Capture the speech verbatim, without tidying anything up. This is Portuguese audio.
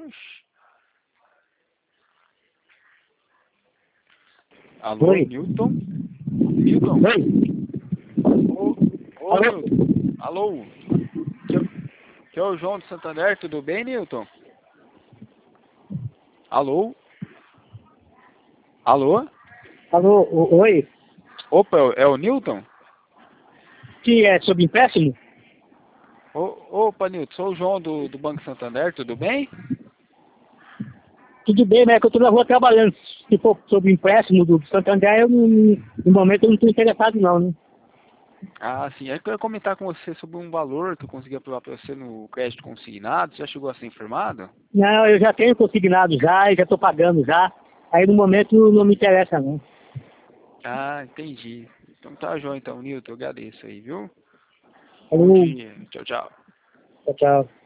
Oxi. Alô, Oi. Newton? Newton? Oi. Ô, ô, Alô? Newton. Alô? Que, é- que é o João de Santander, tudo bem, Newton? Alô? Alô? Alô, o- oi. Opa, é o é o Newton? Que é sobre empréstimo? Ô, opa, Newton, sou o João do, do Banco Santander, tudo bem? Tudo bem, mas é que eu estou na rua trabalhando. Se for sobre empréstimo do Santander, eu não, no momento eu não estou interessado não, né? Ah, sim. É que eu ia comentar com você sobre um valor que eu consegui aprovar para você no crédito consignado. Você já chegou a ser informado? Não, eu já tenho consignado já, e já estou pagando já. Aí no momento não me interessa não. Ah, entendi. Então tá, João, então, Newton, eu agradeço aí, viu? Bom Falou, dia. Tchau, tchau. tchau, tchau.